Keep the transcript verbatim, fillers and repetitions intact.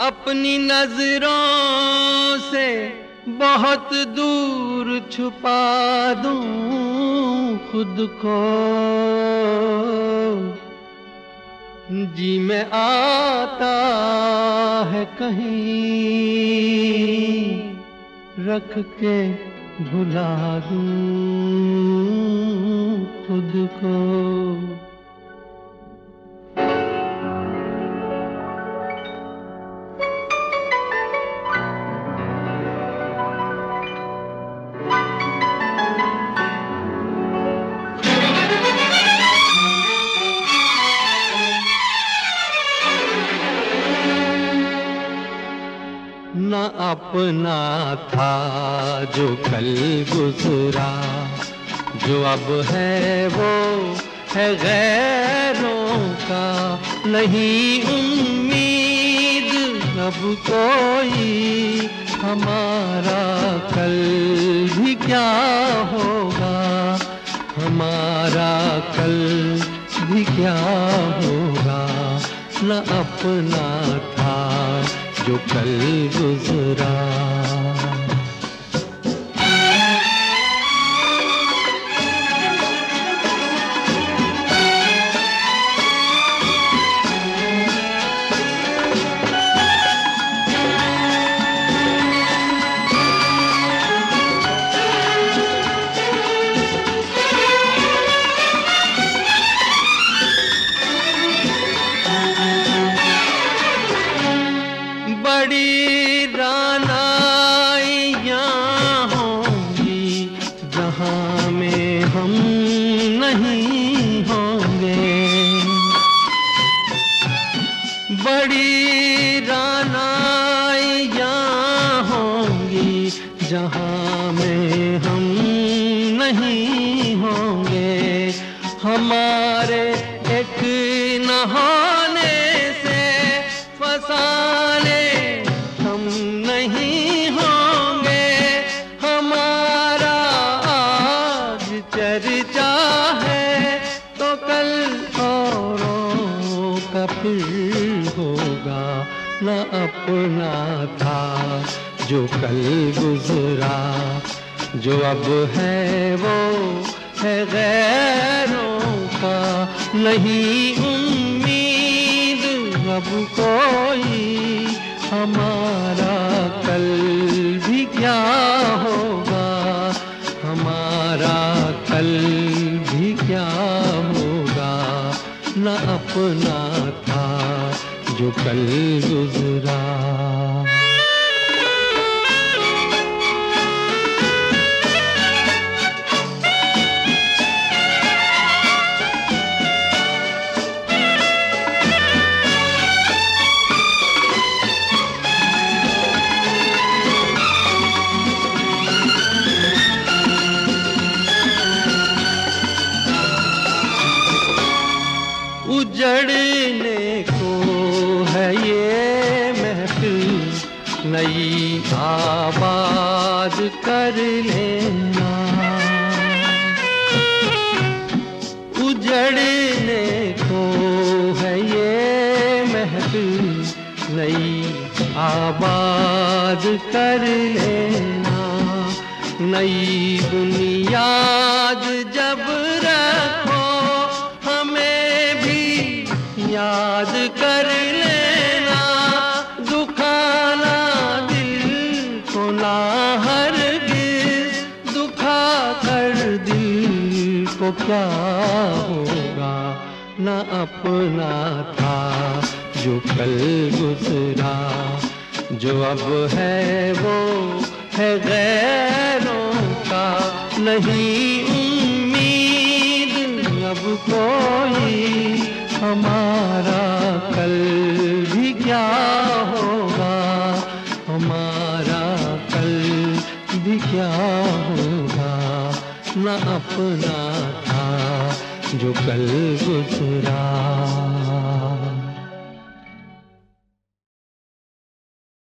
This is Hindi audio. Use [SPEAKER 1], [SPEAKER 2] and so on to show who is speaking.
[SPEAKER 1] अपनी नजरों से बहुत दूर छुपा दूं खुद को, जी में आता है कहीं रख के भुला दूं खुद को। न अपना था जो कल गुजरा, जो अब है वो है गैरों का। नहीं उम्मीद अब कोई, हमारा कल भी क्या होगा, हमारा कल भी क्या होगा। न अपना था जो कल गुजरा। बड़ी रानाइयाँ होंगी जहाँ में हम नहीं होंगे, बड़ी रानाइयाँ होंगी जहाँ में हम नहीं होंगे। हमारे एक न होने से फसाने हम नहीं होंगे। हमारा आज चर्चा है तो कल औरों का फिर होगा। न अपना था जो कल गुजरा, जो अब है वो है गैरों का। नहीं उम्मीद अब कोई, हमारा कल भी क्या होगा, हमारा कल भी क्या होगा। न अपना था जो कल गुजरा। उजड़ने को है ये महफिल, नई आबाद कर लेना। उजड़ने को है ये महफिल, नई आबाद कर लेना। नई बुनियाद जब रखो याद कर लेना। दुखाना दिल को ना हरगिज़, दुखा कर दिल को क्या होगा। न अपना था जो कल गुजरा, जो अब है वो है गैरों का। नहीं उम्मीद अब कोई, हमारा कल भी क्या होगा, हमारा कल भी क्या होगा। न अपना था जो कल गुजरा।